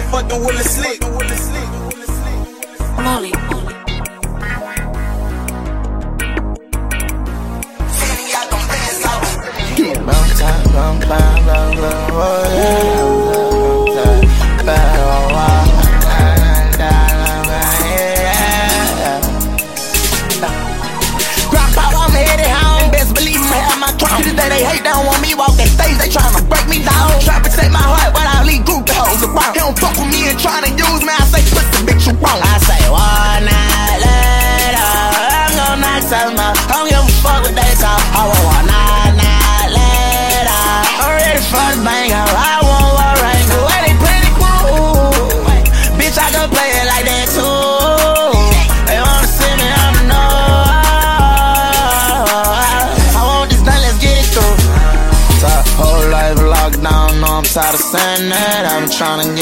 fucking with the slick. Molly. Today they hate, they don't want me walk that stage, they tryna break me down. Try to protect my heart, but I leave group the hoes around. He don't fuck with me and tryna use me, I say pussy bitch you wrong. I say one night later, I'm gon' knock something out. I don't give a fuck what they talk. I want one night later, I'm ready for the banger. I want war right now. Way they pretty cool, bitch I can play it like that too. They wanna see me, I'm the know. Whole life locked down, no, I'm tired of saying that. I'm tryna get